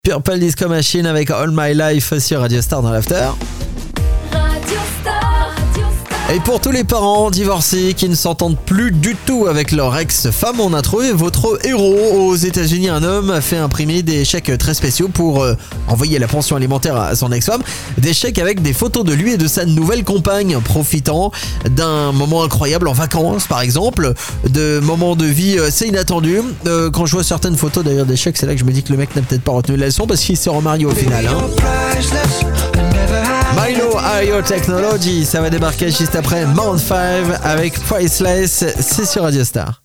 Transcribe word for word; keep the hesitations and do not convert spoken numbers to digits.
Purple Disco Machine avec All My Life sur Radio Star dans l'After. Et pour tous les parents divorcés qui ne s'entendent plus du tout avec leur ex-femme, on a trouvé votre héros. Aux États-Unis, un homme a fait imprimer des chèques très spéciaux pour euh, envoyer la pension alimentaire à son ex-femme. Des chèques avec des photos de lui et de sa nouvelle compagne, profitant d'un moment incroyable en vacances, par exemple, de moments de vie assez inattendus. Euh, quand je vois certaines photos d'ailleurs des chèques, c'est là que je me dis que le mec n'a peut-être pas retenu la leçon parce qu'il s'est remarié au final. Hein. Milo Higher Technology, ça va débarquer juste après Mount five avec Priceless, c'est sur Radio Star.